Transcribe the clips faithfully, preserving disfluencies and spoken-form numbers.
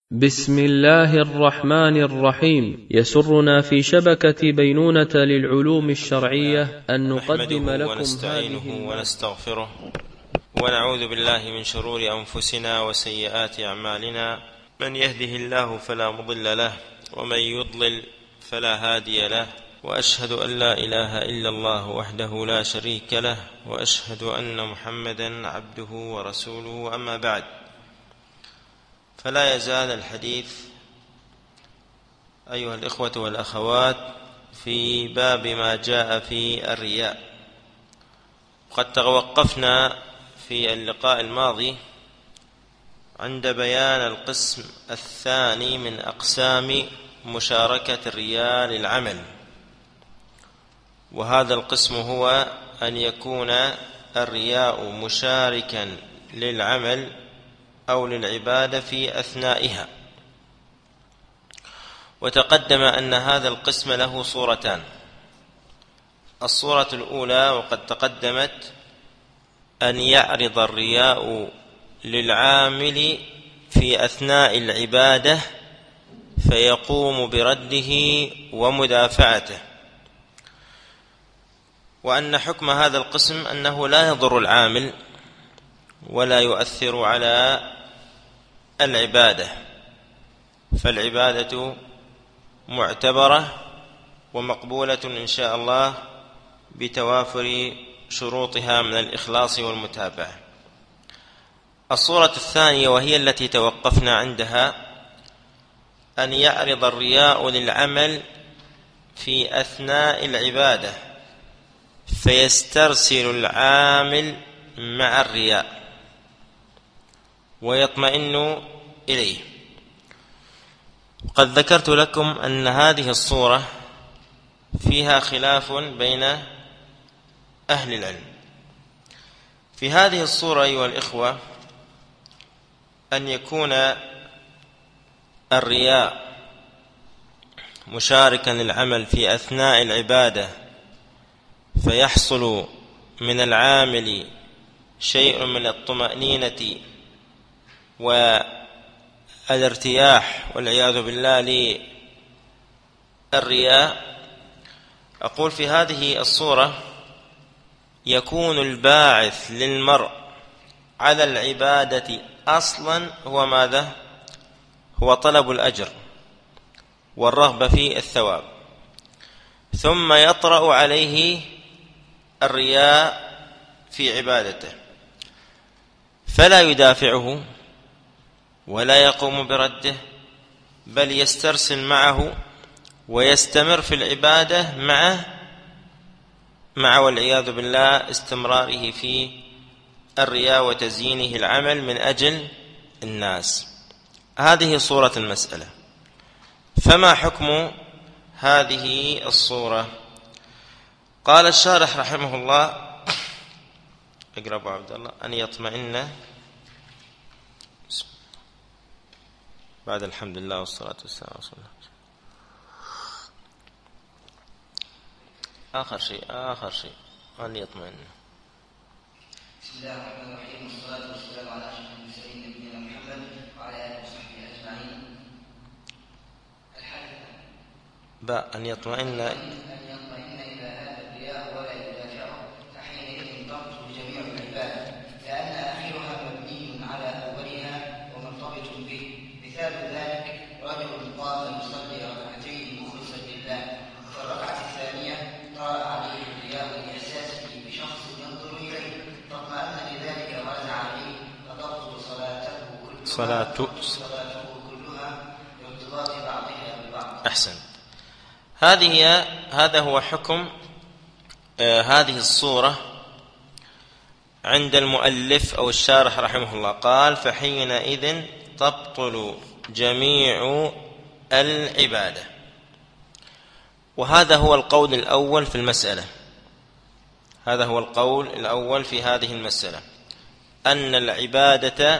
بسم الله الرحمن الرحيم. يسرنا في شبكة بينونة للعلوم الشرعية أن نقدم لكم ونستعينه ونستغفره ونعوذ بالله من شرور أنفسنا وسيئات أعمالنا، من يهده الله فلا مضل له ومن يضلل فلا هادي له، وأشهد أن لا إله إلا الله وحده لا شريك له، وأشهد أن محمدا عبده ورسوله. أما بعد، فلا يزال الحديث أيها الإخوة والأخوات في باب ما جاء في الرياء. قد توقفنا في اللقاء الماضي عند بيان القسم الثاني من أقسام مشاركة الرياء للعمل، وهذا القسم هو أن يكون الرياء مشاركا للعمل أو للعبادة في أثنائها. وتقدم أن هذا القسم له صورتان. الصورة الأولى وقد تقدمت أن يعرض الرياء للعامل في أثناء العبادة فيقوم برده ومدافعته، وأن حكم هذا القسم أنه لا يضر العامل ولا يؤثر على العبادة، فالعبادة معتبرة ومقبولة إن شاء الله بتوافر شروطها من الإخلاص والمتابعة. الصورة الثانية وهي التي توقفنا عندها أن يعرض الرياء للعمل في أثناء العبادة فيسترسل العامل مع الرياء ويطمئن إليه. قد ذكرت لكم أن هذه الصورة فيها خلاف بين أهل العلم. في هذه الصورة أيها الإخوة أن يكون الرياء مشاركا للعمل في أثناء العبادة فيحصل من العامل شيء من الطمأنينة والارتياح والعياذ بالله للرياء. أقول في هذه الصورة يكون الباعث للمرء على العبادة أصلا هو ماذا؟ هو طلب الأجر والرغبة في الثواب، ثم يطرأ عليه الرياء في عبادته فلا يدافعه ولا يقوم برده، بل يسترسل معه ويستمر في العبادة معه مع والعياذ بالله استمراره في الرياء وتزيينه العمل من أجل الناس. هذه صورة المسألة. فما حكم هذه الصورة؟ قال الشارح رحمه الله: اقرأ أبو عبد الله: أن يطمئن بعد الحمد لله والصلاة والسلام على رسول الله. آخر شيء آخر شيء أن يطمئن. بسم الله الرحمن الرحيم، والصلاة والسلام على أشرف المرسلين نبينا محمد وعلى آله وصحبه أجمعين. الحديث باء أن يطمئن أن يطمئن إلى هذا الرياء ولا يدافعه، فحينئذ تبطل جميع العبادة، لأن آخرها مبني على أولها ومرتبط به. مثال ذلك: رجل قام يصلي ركعتين مخلصا لله، في الركعة الثانية طرأ عليه الرياء لإحساسه بشخص ينظر إليه، فاطمأن لذلك ورجع عليه، فتبطل صلاته كلها صلاته صلاته كلها لارتباط بعضها ببعض. أحسن. هذه هذا هو حكم آه هذه الصورة عند المؤلف أو الشارح رحمه الله. قال: فحينئذ تبطل جميع العبادة. وهذا هو القول الأول في المسألة. هذا هو القول الأول في هذه المسألة، أن العبادة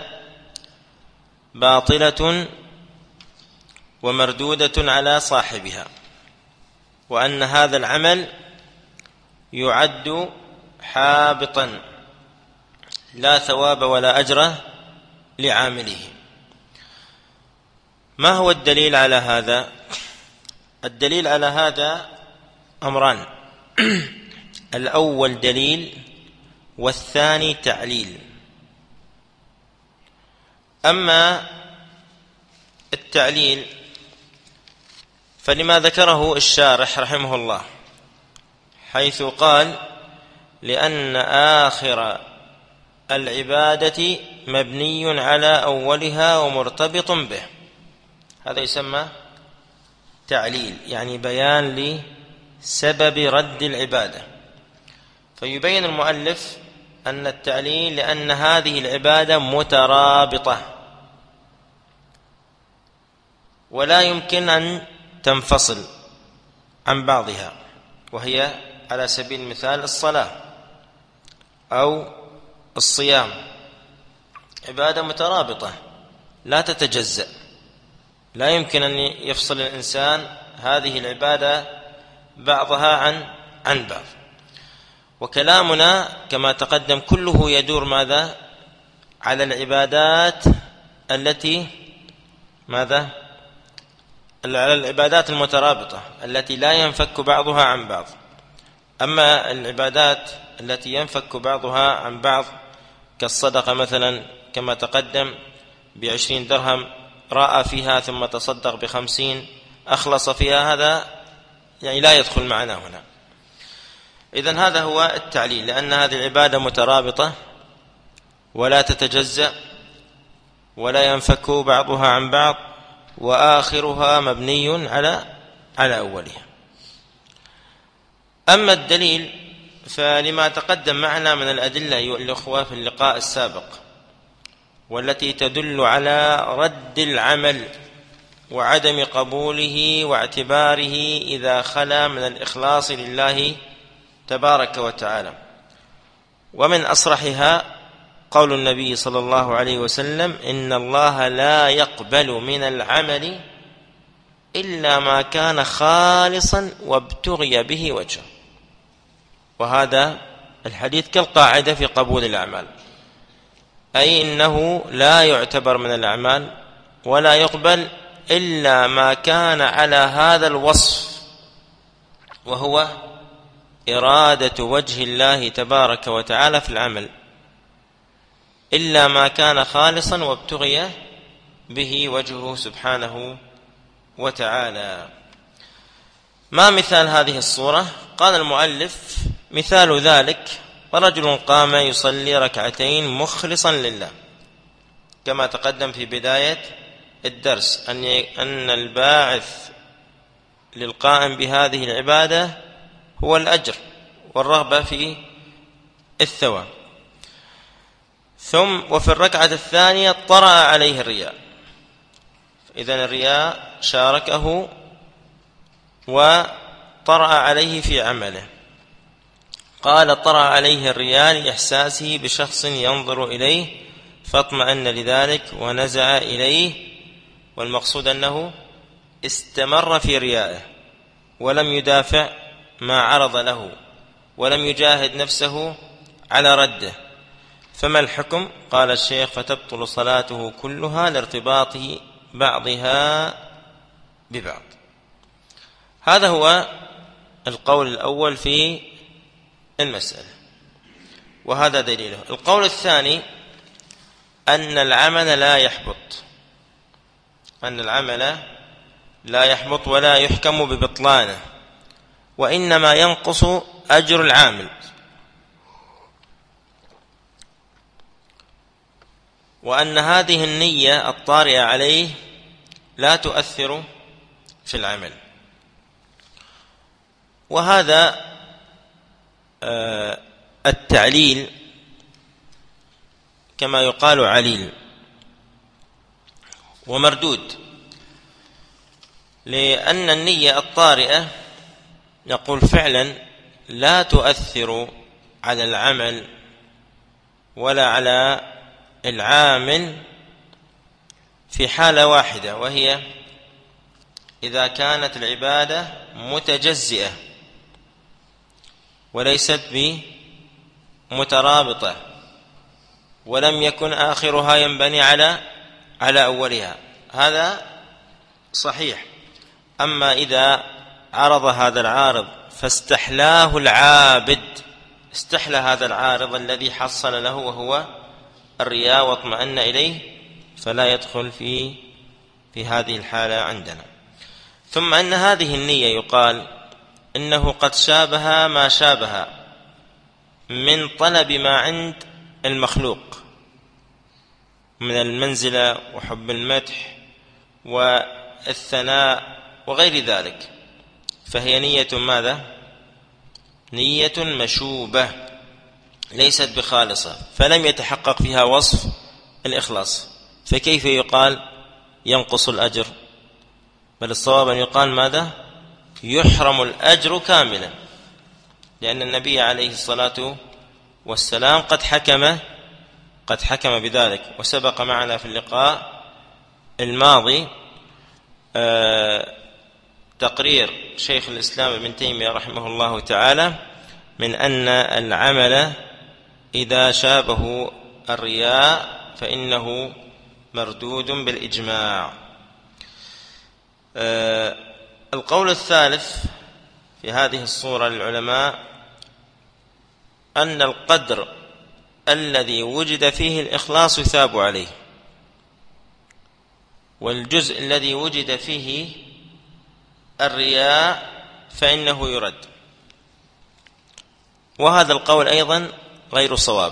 باطلة ومردودة على صاحبها، وأن هذا العمل يعد حابطا لا ثواب ولا أجر لعامله. ما هو الدليل على هذا؟ الدليل على هذا أمران. الأول دليل والثاني تعليل. أما التعليل فلما ذكره الشارح رحمه الله، حيث قال: لأن آخر العبادة مبني على أولها ومرتبط به. هذا يسمى تعليل، يعني بيان لسبب رد العبادة. فيبين المؤلف أن التعليل لأن هذه العبادة مترابطة ولا يمكن أن تنفصل عن بعضها، وهي على سبيل المثال الصلاة أو الصيام، عبادة مترابطة لا تتجزأ، لا يمكن أن يفصل الإنسان هذه العبادة بعضها عن عن بعض. وكلامنا كما تقدم كله يدور ماذا؟ على العبادات التي ماذا؟ على العبادات المترابطة التي لا ينفك بعضها عن بعض. أما العبادات التي ينفك بعضها عن بعض كالصدقة مثلا، كما تقدم، بعشرين درهم رأى فيها ثم تصدق بخمسين أخلص فيها، هذا يعني لا يدخل معنا هنا. إذن هذا هو التعليل، لأن هذه العبادة مترابطة ولا تتجزأ ولا ينفك بعضها عن بعض، وآخرها مبني على على أولها. أما الدليل فلما تقدم معنا من الأدلة أيها الأخوة في اللقاء السابق، والتي تدل على رد العمل وعدم قبوله واعتباره إذا خلا من الإخلاص لله تبارك وتعالى. ومن أصرحها قول النبي صلى الله عليه وسلم: إن الله لا يقبل من العمل إلا ما كان خالصا وابتغي به وجهه. وهذا الحديث كالقاعدة في قبول الأعمال، أي إنه لا يعتبر من الأعمال ولا يقبل إلا ما كان على هذا الوصف، وهو إرادة وجه الله تبارك وتعالى في العمل، إلا ما كان خالصا وابتغي به وجهه سبحانه وتعالى. ما مثال هذه الصورة؟ قال المؤلف: مثال ذلك رجل قام يصلي ركعتين مخلصا لله، كما تقدم في بداية الدرس أن الباعث للقائم بهذه العبادة هو الأجر والرغبة في الثواب. ثم وفي الركعة الثانية طرأ عليه الرياء، إذن الرياء شاركه وطرأ عليه في عمله. قال: طرأ عليه الرياء لإحساسه بشخص ينظر إليه فاطمأن لذلك ونزع إليه، والمقصود أنه استمر في ريائه ولم يدافع ما عرض له ولم يجاهد نفسه على رده. فما الحكم؟ قال الشيخ: فتبطل صلاته كلها لارتباط بعضها ببعض. هذا هو القول الأول في المسألة، وهذا دليله. القول الثاني أن العمل لا يحبط، أن العمل لا يحبط ولا يحكم ببطلانه، وإنما ينقص أجر العامل، وأن هذه النية الطارئة عليه لا تؤثر في العمل. وهذا التعليل كما يقال عليل ومردود، لأن النية الطارئة نقول فعلا لا تؤثر على العمل ولا على العامل في حالة واحدة، وهي إذا كانت العبادة متجزئة وليست بمترابطة ولم يكن آخرها ينبني على على أولها. هذا صحيح. أما إذا عرض هذا العارض فاستحلاه العابد، استحلى هذا العارض الذي حصل له وهو الرياء واطمأن إليه، فلا يدخل في في هذه الحالة عندنا. ثم أن هذه النية يقال إنه قد شابه ما شابه من طلب ما عند المخلوق من المنزلة وحب المدح والثناء وغير ذلك، فهي نية ماذا؟ نية مشوبة ليست بخالصة، فلم يتحقق فيها وصف الإخلاص، فكيف يقال ينقص الأجر؟ بل الصواب أن يقال ماذا؟ يحرم الأجر كاملا، لأن النبي عليه الصلاة والسلام قد حكم قد حكم بذلك. وسبق معنا في اللقاء الماضي آه تقرير شيخ الإسلام ابن تيمية رحمه الله تعالى من أن العمل إذا شابه الرياء فإنه مردود بالإجماع. آه القول الثالث في هذه الصورة للعلماء أن القدر الذي وجد فيه الإخلاص يثاب عليه، والجزء الذي وجد فيه الرياء فإنه يرد. وهذا القول أيضا غير صواب.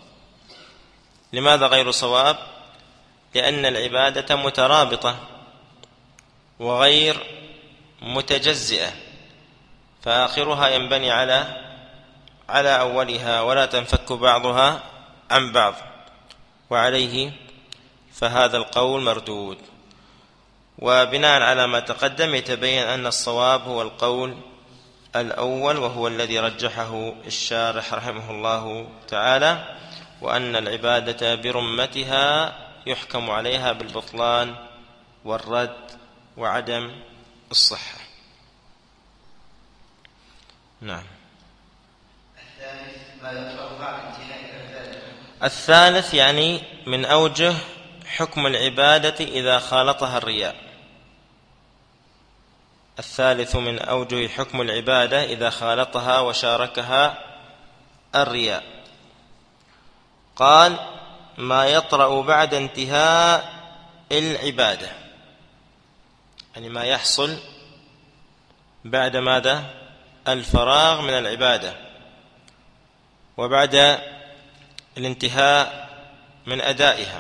لماذا غير صواب؟ لأن العبادة مترابطة وغير متجزئة، فآخرها ينبني على على أولها ولا تنفك بعضها عن بعض، وعليه فهذا القول مردود. وبناء على ما تقدم يتبين أن الصواب هو القول الأول، وهو الذي رجحه الشارح رحمه الله تعالى، وأن العبادة برمتها يحكم عليها بالبطلان والرد وعدم الصحة. نعم. الثالث يعني من أوجه حكم العبادة إذا خالطها الرياء. الثالث من أوجه حكم العبادة إذا خالطها وشاركها الرياء. قال ما يطرأ بعد انتهاء العبادة، يعني ما يحصل بعد ماذا؟ الفراغ من العبادة وبعد الانتهاء من أدائها.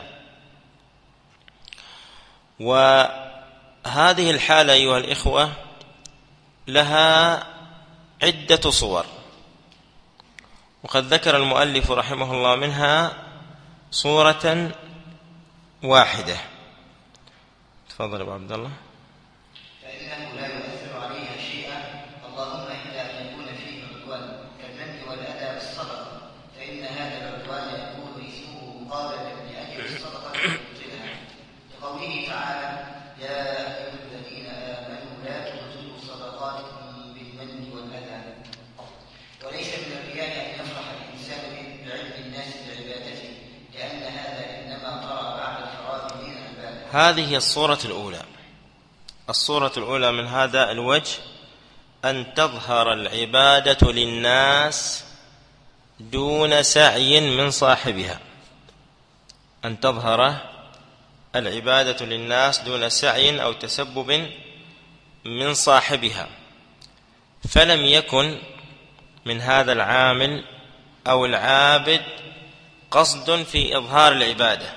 وهذه الحالة أيها الإخوة لها عدة صور، وقد ذكر المؤلف رحمه الله منها صورة واحدة. تفضل أبو عبد الله. فإنه لا يؤثر عليها شيئا، اللهم إلا أن يكون فيه عدوان كالمن والأذى بالصدقة، فإن هذا العدوان يكون اسمه مقابلا لأجل الصدقة المبطلة، لقوله تعالى يا أيها الذين آمنوا لا تبطلوا صدقاتكم بالمن والأذى. وليس من الرياء أن يفرح الإنسان بعلم الناس بعبادته، لأن هذا إنما طرأ بعد الفراغ من العبادة. هذه هي الصورة الأولى. الصورة الأولى من هذا الوجه أن تظهر العبادة للناس دون سعي من صاحبها، أن تظهر العبادة للناس دون سعي أو تسبب من صاحبها، فلم يكن من هذا العامل أو العابد قصد في إظهار العبادة،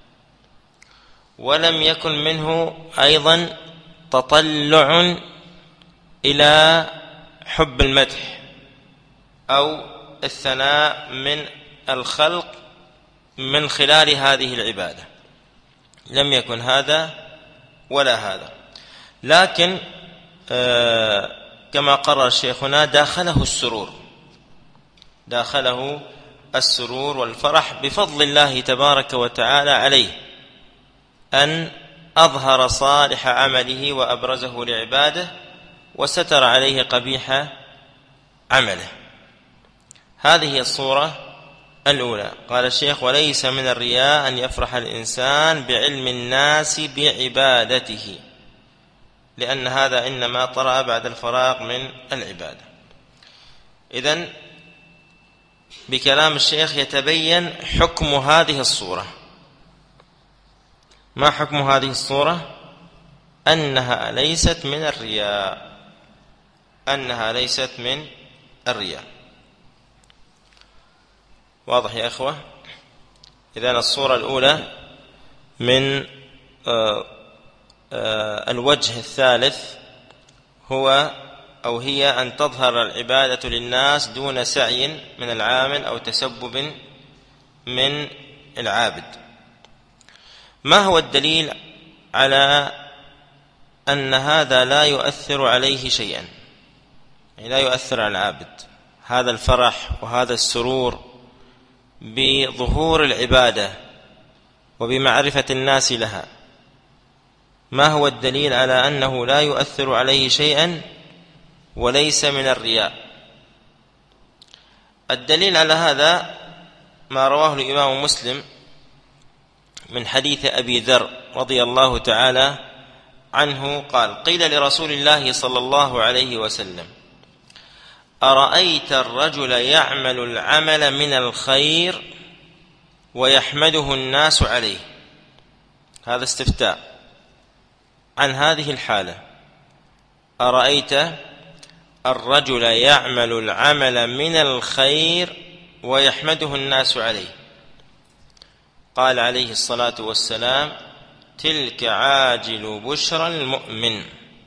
ولم يكن منه أيضا تطلع إلى حب المدح أو الثناء من الخلق من خلال هذه العبادة، لم يكن هذا ولا هذا. لكن آه كما قرر شيخنا داخله السرور، داخله السرور والفرح بفضل الله تبارك وتعالى عليه أن أظهر صالح عمله وأبرزه لعباده وستر عليه قبيح عمله. هذه هي الصورة الأولى. قال الشيخ وليس من الرياء أن يفرح الإنسان بعلم الناس بعبادته، لأن هذا إنما طرأ بعد الفراغ من العبادة. إذن بكلام الشيخ يتبين حكم هذه الصورة. ما حكم هذه الصورة؟ أنها ليست من الرياء، أنها ليست من الرياء. واضح يا أخوة؟ إذن الصورة الأولى من آآ آآ الوجه الثالث هو أو هي أن تظهر العبادة للناس دون سعي من العامل أو تسبب من العابد. ما هو الدليل على أن هذا لا يؤثر عليه شيئا، يعني لا يؤثر على العابد، هذا الفرح وهذا السرور بظهور العبادة وبمعرفة الناس لها؟ ما هو الدليل على أنه لا يؤثر عليه شيئا وليس من الرياء؟ الدليل على هذا ما رواه الإمام مسلم من حديث أبي ذر رضي الله تعالى عنه قال: قيل لرسول الله صلى الله عليه وسلم: أرأيت الرجل يعمل العمل من الخير ويحمده الناس عليه؟ هذا استفتاء عن هذه الحالة. أرأيت الرجل يعمل العمل من الخير ويحمده الناس عليه؟ قال عليه الصلاة والسلام: تلك عاجل بشرى المؤمن،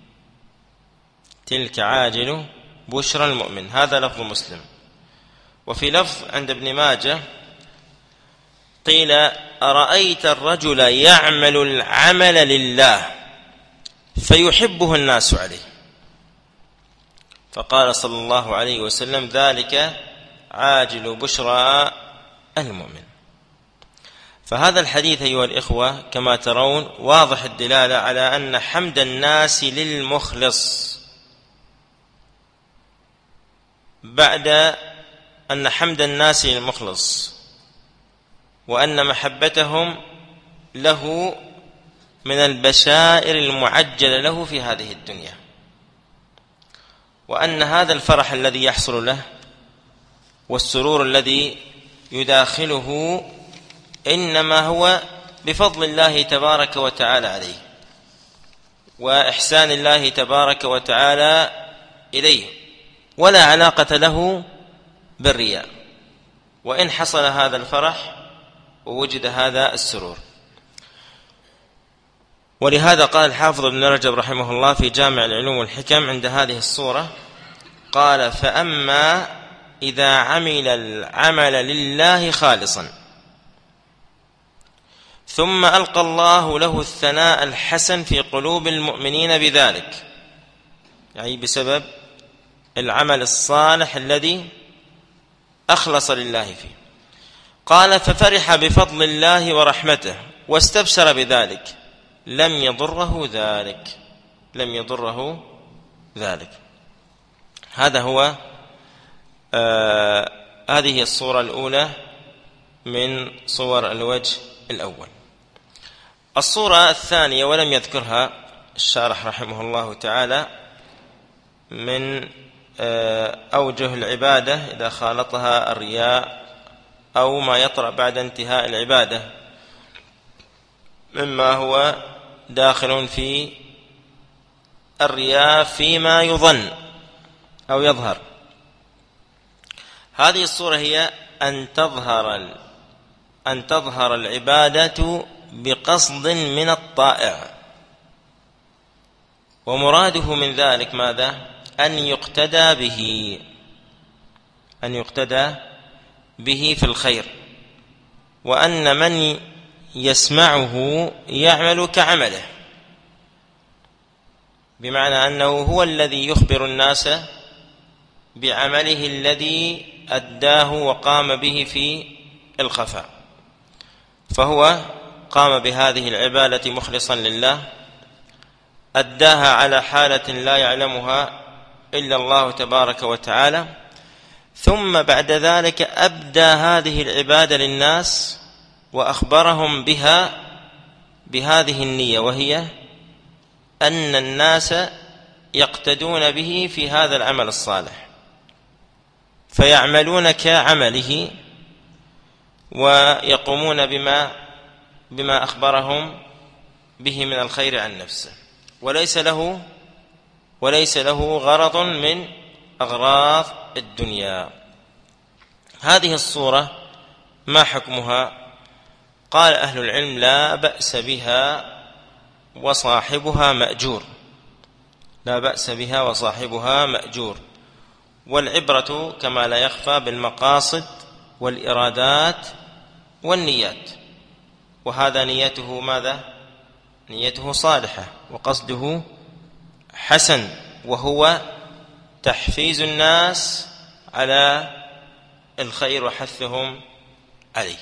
تلك عاجل بشرى المؤمن. هذا لفظ مسلم. وفي لفظ عند ابن ماجه قيل: أرأيت الرجل يعمل العمل لله فيحبه الناس عليه؟ فقال صلى الله عليه وسلم: ذلك عاجل بشرى المؤمن. فهذا الحديث أيها الإخوة كما ترون واضح الدلالة على أن حمد الناس للمخلص بعد أن حمد الناس للمخلص وأن محبتهم له من البشائر المعجلة له في هذه الدنيا، وأن هذا الفرح الذي يحصل له والسرور الذي يداخله إنما هو بفضل الله تبارك وتعالى عليه وإحسان الله تبارك وتعالى إليه، ولا علاقة له بالرياء، وإن حصل هذا الفرح ووجد هذا السرور. ولهذا قال الحافظ ابن رجب رحمه الله في جامع العلوم والحكم عند هذه الصورة قال: فأما إذا عمل العمل لله خالصا ثم ألقى الله له الثناء الحسن في قلوب المؤمنين بذلك، يعني بسبب العمل الصالح الذي أخلص لله فيه، قال: ففرح بفضل الله ورحمته واستبشر بذلك، لم يضره ذلك، لم يضره ذلك. هذا هو آه هذه الصورة الأولى من صور الوجه الأول. الصورة الثانية ولم يذكرها الشارح رحمه الله تعالى من آه أوجه العبادة إذا خالطها الرياء أو ما يطرأ بعد انتهاء العبادة مما هو داخل في الرياء فيما يظن أو يظهر. هذه الصورة هي أن تظهر أن تظهر العبادة بقصد من الطائع، ومراده من ذلك ماذا؟ أن يقتدى به، أن يقتدى به في الخير، وأن من يسمعه يعمل كعمله، بمعنى أنه هو الذي يخبر الناس بعمله الذي أداه وقام به في الخفاء، فهو قام بهذه العبادة مخلصا لله، أداها على حالة لا يعلمها إلا الله تبارك وتعالى، ثم بعد ذلك أبدى هذه العبادة للناس وأخبرهم بها بهذه النية، وهي أن الناس يقتدون به في هذا العمل الصالح فيعملون كعمله ويقومون بما بما أخبرهم به من الخير عن نفسه، وليس له وليس له غرض من أغراض الدنيا. هذه الصورة ما حكمها؟ قال أهل العلم: لا بأس بها وصاحبها مأجور، لا بأس بها وصاحبها مأجور. والعبرة كما لا يخفى بالمقاصد والإرادات والنيات، وهذا نيته ماذا؟ نيته صالحة وقصده حسن، وهو تحفيز الناس على الخير وحثهم عليه.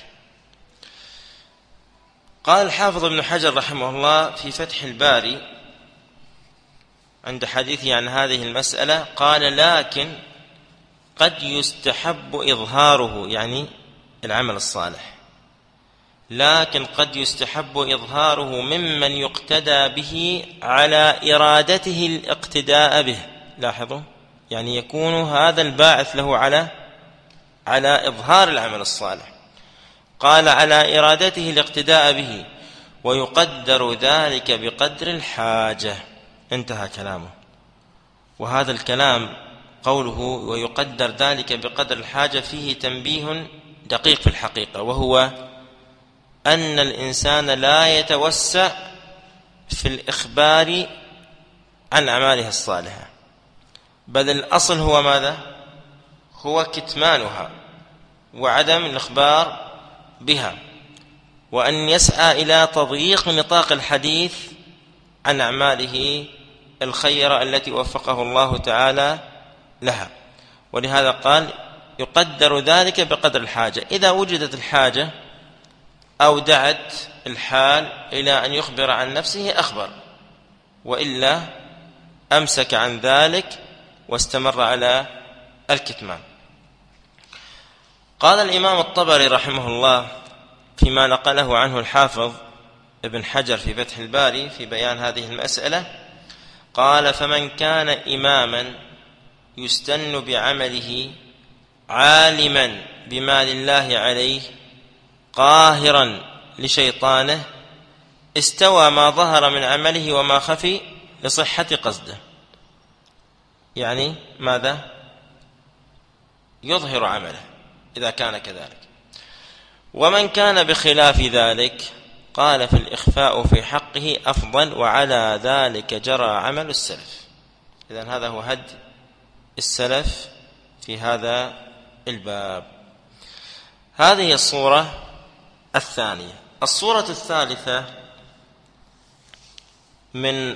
قال الحافظ ابن حجر رحمه الله في فتح الباري عند حديثه عن هذه المسألة، قال: لكن قد يستحب إظهاره، يعني العمل الصالح، لكن قد يستحب إظهاره ممن يقتدى به على إرادته الاقتداء به. لاحظوا، يعني يكون هذا الباعث له على على إظهار العمل الصالح. قال: على إرادته الاقتداء به، ويقدر ذلك بقدر الحاجة. انتهى كلامه. وهذا الكلام قوله ويقدر ذلك بقدر الحاجة فيه تنبيه دقيق في الحقيقة، وهو أن الإنسان لا يتوسع في الإخبار عن أعماله الصالحة، بل الأصل هو ماذا؟ هو كتمانها وعدم الإخبار بها، وأن يسعى إلى تضييق نطاق الحديث عن أعماله الخيرة التي وفقه الله تعالى لها. ولهذا قال: يقدر ذلك بقدر الحاجة. إذا وجدت الحاجة أو دعت الحال إلى أن يخبر عن نفسه أخبر، وإلا أمسك عن ذلك واستمر على الكتمان. قال الإمام الطبري رحمه الله فيما نقله عنه الحافظ ابن حجر في فتح الباري في بيان هذه المسألة، قال: فمن كان إماما يستن بعمله عالما بما لله عليه قاهرا لشيطانه، استوى ما ظهر من عمله وما خفي لصحة قصده. يعني ماذا؟ يظهر عمله إذا كان كذلك. ومن كان بخلاف ذلك قال: في الإخفاء في حقه أفضل، وعلى ذلك جرى عمل السلف. إذن هذا هو هدي السلف في هذا الباب. هذه الصورة الثانية. الصورة الثالثة من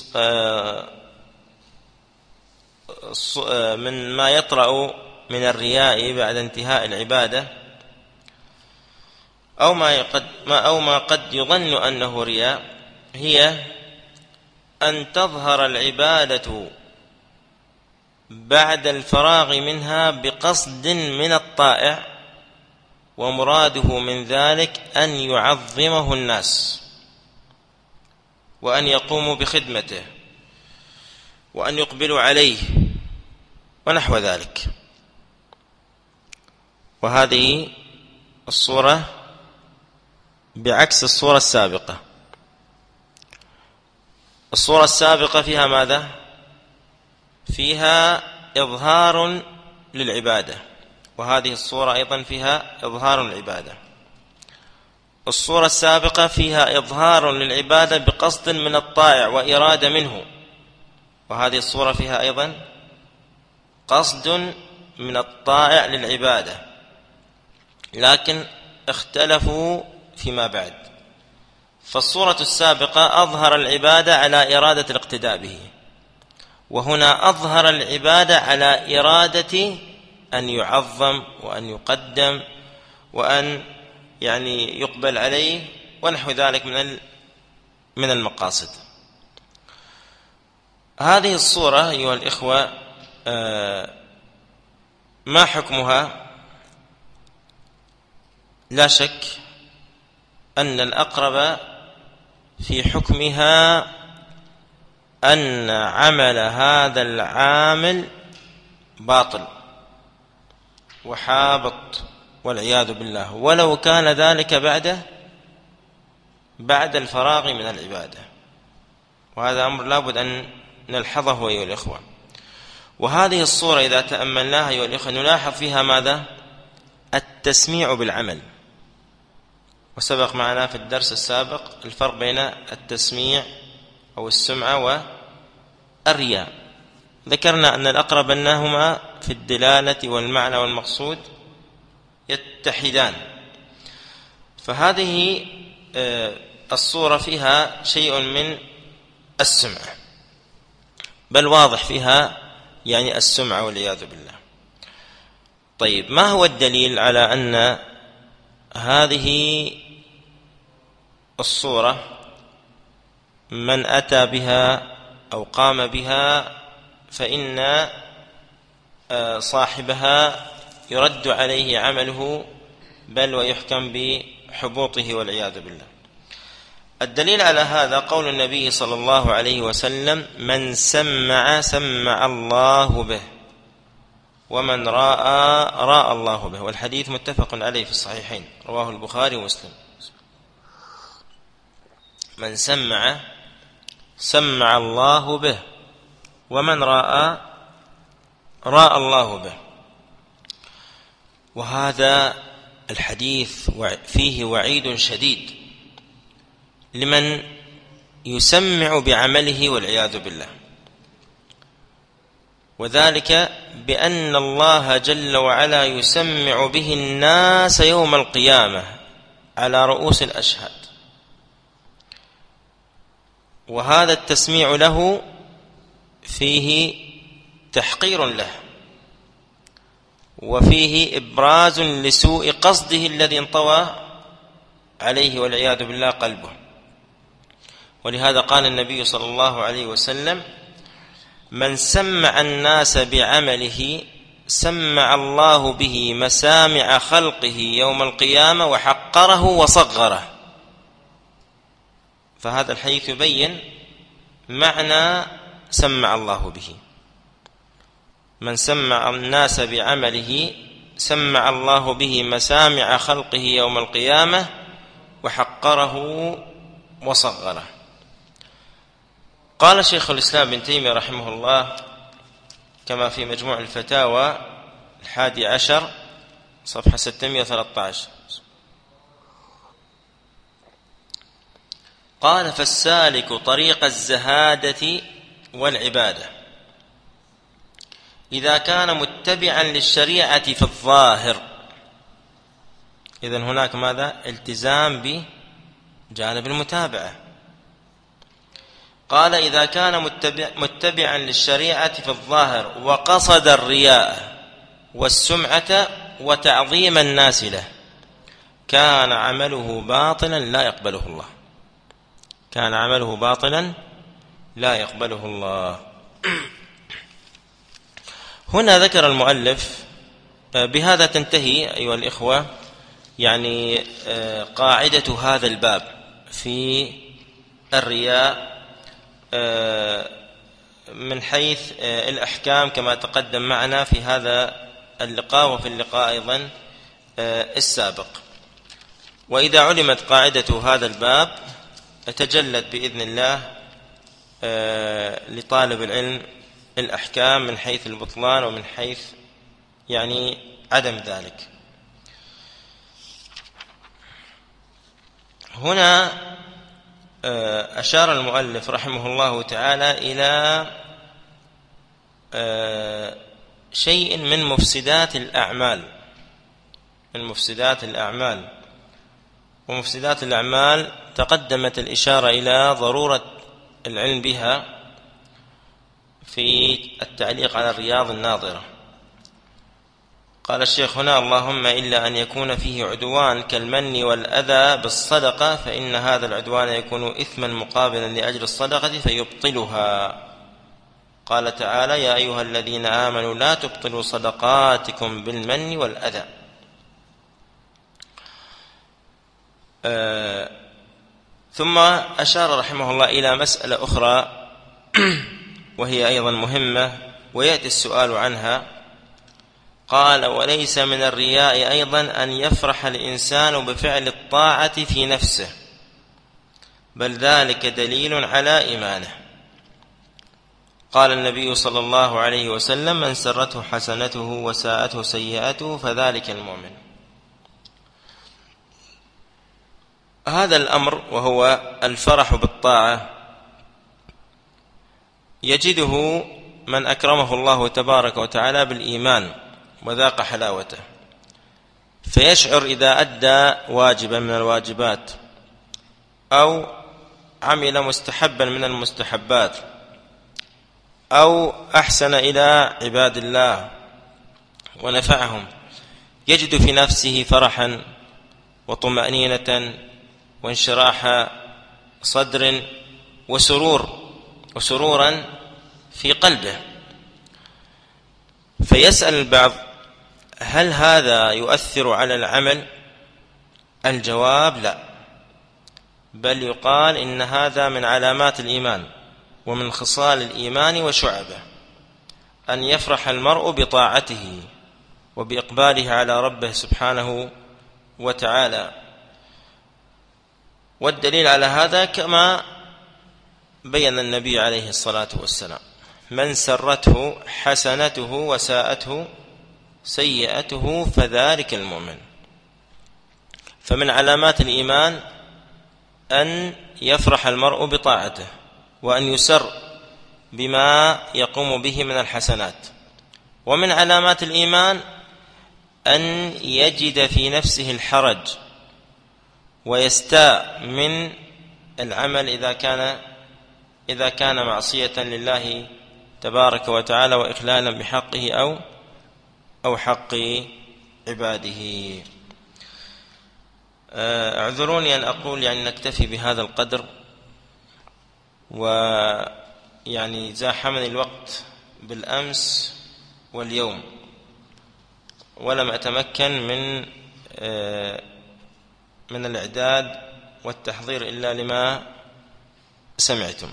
من ما يطرأ من الرياء بعد انتهاء العبادة، أو ما قد ما أو ما قد يظن أنه رياء، هي أن تظهر العبادة بعد الفراغ منها بقصد من الطائع، ومراده من ذلك أن يعظمه الناس، وأن يقوموا بخدمته، وأن يقبلوا عليه، ونحو ذلك. وهذه الصورة بعكس الصورة السابقة. الصورة السابقة فيها ماذا؟ فيها إظهار للعبادة، وهذه الصورة أيضا فيها إظهار للعبادة. الصورة السابقة فيها إظهار للعبادة بقصد من الطائع وإرادة منه، وهذه الصورة فيها أيضا قصد من الطائع للعبادة، لكن اختلفوا فيما بعد. فالصورة السابقة أظهر العبادة على إرادة الاقتداء به، وهنا أظهر العبادة على إرادة أن يعظم وأن يقدم وأن يعني يقبل عليه ونحو ذلك من من المقاصد. هذه الصورة أيها الإخوة ما حكمها؟ لا شك أن الأقرب في حكمها أن عمل هذا العامل باطل وحابط والعياذ بالله، ولو كان ذلك بعد بعد الفراغ من العبادة. وهذا أمر لابد أن نلحظه أيها الإخوة. وهذه الصورة إذا تأملناها أيها الإخوة نلاحظ فيها ماذا؟ التسميع بالعمل. وسبق معنا في الدرس السابق الفرق بين التسميع أو السمعة والرياء. ذكرنا أن الأقرب أنهما في الدلالة والمعنى والمقصود يتحدان. فهذه الصورة فيها شيء من السمعة، بل واضح فيها يعني السمعة والعياذ بالله. طيب، ما هو الدليل على أن هذه الصورة من أتى بها أو قام بها فإن صاحبها يرد عليه عمله بل ويحكم بحبوطه والعياذ بالله؟ الدليل على هذا قول النبي صلى الله عليه وسلم: من سمع سمع الله به، ومن راى راى الله به. والحديث متفق عليه في الصحيحين، رواه البخاري ومسلم. من سمع سمع الله به، ومن راى راى الله به. وهذا الحديث فيه وعيد شديد لمن يسمع بعمله والعياذ بالله، وذلك بأن الله جل وعلا يسمع به الناس يوم القيامة على رؤوس الأشهاد. وهذا التسميع له فيه تحقير له، وفيه إبراز لسوء قصده الذي انطوى عليه والعياذ بالله قلبه. ولهذا قال النبي صلى الله عليه وسلم: من سمع الناس بعمله سمع الله به مسامع خلقه يوم القيامة وحقره وصغره. فهذا الحديث يبين معنى سمع الله به. من سمع الناس بعمله سمع الله به مسامع خلقه يوم القيامة وحقره وصغره. قال شيخ الإسلام ابن تيمية رحمه الله كما في مجموع الفتاوى الحادي عشر صفحة ستمائة وثلاثة عشر، قال: فالسالك طريق الزهادة والعبادة إذا كان متبعا للشريعة في الظاهر. إذن هناك ماذا؟ التزام بجانب المتابعة. قال: إذا كان متبع متبعا للشريعة في الظاهر وقصد الرياء والسمعة وتعظيم الناس له كان عمله باطلا لا يقبله الله. كان عمله باطلا لا يقبله الله. هنا ذكر المؤلف، بهذا تنتهي أيها الإخوة يعني قاعدة هذا الباب في الرياء من حيث الأحكام كما تقدم معنا في هذا اللقاء وفي اللقاء أيضا السابق. وإذا علمت قاعدة هذا الباب تجلت بإذن الله لطالب العلم الأحكام من حيث البطلان ومن حيث يعني عدم ذلك. هنا أشار المؤلف رحمه الله تعالى إلى شيء من مفسدات الأعمال من مفسدات الأعمال ومفسدات الأعمال تقدمت الإشارة إلى ضرورة العلم بها في التعليق على الرياض الناظرة. قال الشيخ هنا: اللهم إلا أن يكون فيه عدوان كالمن والأذى بالصدقة فإن هذا العدوان يكون إثما مقابلا لأجل الصدقة فيبطلها. قال تعالى: يا أيها الذين آمنوا لا تبطلوا صدقاتكم بالمن والأذى. آه ثم أشار رحمه الله إلى مسألة أخرى وهي أيضا مهمة ويأتي السؤال عنها. قال: وليس من الرياء أيضا أن يفرح الإنسان بفعل الطاعة في نفسه، بل ذلك دليل على إيمانه. قال النبي صلى الله عليه وسلم: من سرته حسنته وساءته سيئته فذلك المؤمن. هذا الأمر وهو الفرح بالطاعة يجده من أكرمه الله تبارك وتعالى بالإيمان وذاق حلاوته، فيشعر إذا أدى واجبا من الواجبات أو عمل مستحبا من المستحبات أو أحسن إلى عباد الله ونفعهم، يجد في نفسه فرحا وطمأنينة وانشراح صدر وسرور وسرورا في قلبه. فيسأل البعض: هل هذا يؤثر على العمل؟ الجواب: لا، بل يقال إن هذا من علامات الإيمان ومن خصال الإيمان وشعبه، أن يفرح المرء بطاعته وبإقباله على ربه سبحانه وتعالى. والدليل على هذا كما بين النبي عليه الصلاة والسلام: من سرته حسنته وساءته سيئته فذلك المؤمن. فمن علامات الإيمان أن يفرح المرء بطاعته وأن يسر بما يقوم به من الحسنات. ومن علامات الإيمان أن يجد في نفسه الحرج ويستاء من العمل إذا كان إذا كان معصية لله تبارك وتعالى وإخلالا بحقه أو أو حق عباده. اعذروني أن أقول يعني نكتفي بهذا القدر، ويعني زاحمني الوقت بالأمس واليوم ولم أتمكن من من الإعداد والتحضير إلا لما سمعتم.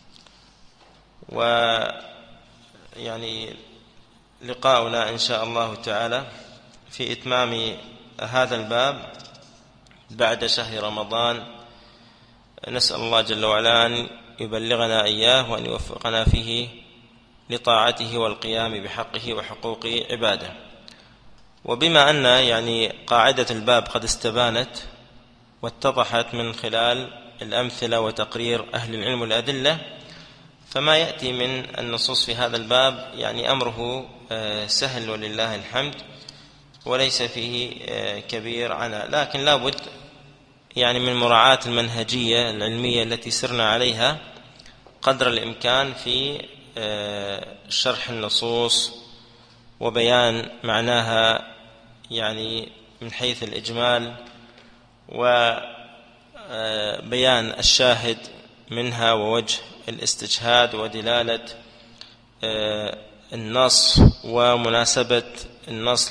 ويعني لقاؤنا إن شاء الله تعالى في إتمام هذا الباب بعد شهر رمضان، نسأل الله جل وعلا أن يبلغنا إياه وأن يوفقنا فيه لطاعته والقيام بحقه وحقوق عباده. وبما أن يعني قاعدة الباب قد استبانت واتضحت من خلال الأمثلة وتقرير أهل العلم والأدلة، فما يأتي من النصوص في هذا الباب يعني أمره سهل ولله الحمد، وليس فيه كبير عناء، لكن لابد يعني من مراعاة المنهجية العلمية التي سرنا عليها قدر الإمكان في شرح النصوص وبيان معناها يعني من حيث الإجمال، وبيان الشاهد منها ووجه الاستجهاد ودلالة النص ومناسبة النص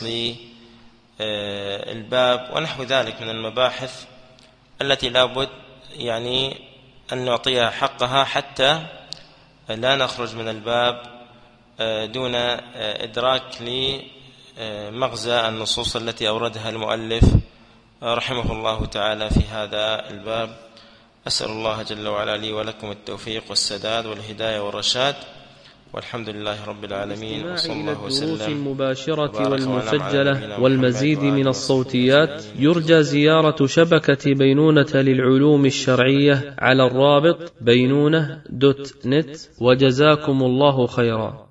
للباب ونحو ذلك من المباحث التي لابد يعني أن نعطيها حقها حتى لا نخرج من الباب دون إدراك لمغزى النصوص التي أوردها المؤلف رحمه الله تعالى في هذا الباب. أسأل الله جل وعلا لي ولكم التوفيق والسداد والهداية والرشاد، والحمد لله رب العالمين، وصلى الله وسلم. الدروس المباشرة والمسجلة والمزيد من الصوتيات يرجى زيارة شبكة بينونة للعلوم الشرعية على الرابط بينونة دوت نت، وجزاكم الله خيرا.